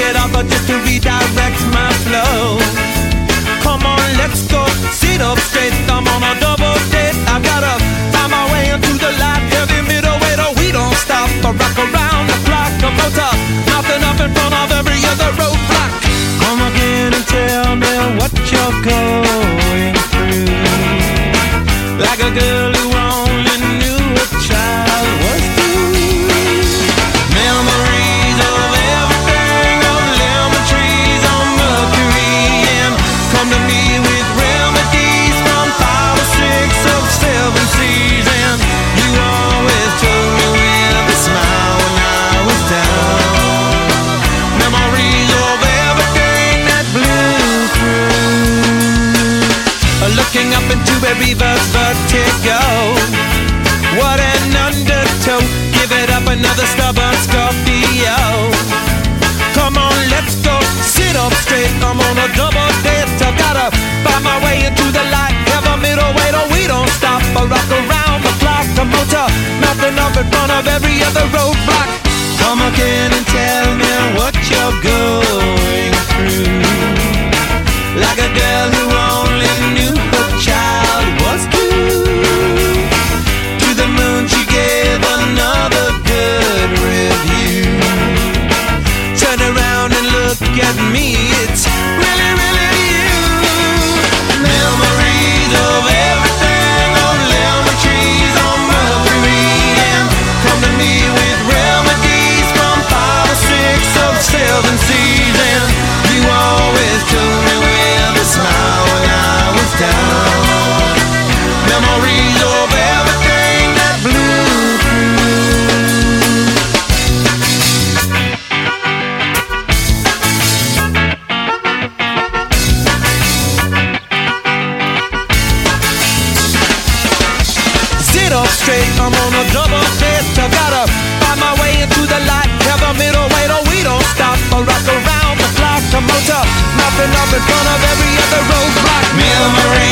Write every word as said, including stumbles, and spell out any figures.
it up just to redirect my flow. Come on, let's go. Sit up straight, I'm on a double date. I gotta find my way into the light. Heavy middleweight, oh, we don't stop. I rock around the clock. A motor, nothing up in front of every other roadblock. Come again and tell me what you're going through. Like a girl who only knew a child was due. Memories of everything, of lemon trees on Mercury, and come to me with remedies from five or six of seven seas. And you always told me with a smile when I was down. Memories of everything that blew through. Looking up into a reverse vertigo. What an undertow. Give it up, another stubborn Scorpio. Come on, let's go. Sit up straight, I'm on a double date. I gotta find my way into the light. Have a middleweight, oh, we don't stop. I rock around the clock. The motor, nothing up in front of every other roadblock. Come again and tell me what you're going through. Like a girl who only knew her child was due. To the moon she gave another good review. Turn around and look at me, it's really, really you. Memories of everything on lemon trees on Mercury, and come to me with remedies from five or six of seven seas. And you always told me with a smile when I was down. Memories of everything that blew through. Sit up straight, I'm on a double date. I gotta find my way into the light. Have a middleweight, oh, we don't stop. I rock around the clock. A motor, nothing up in front of every other roadblock. Memories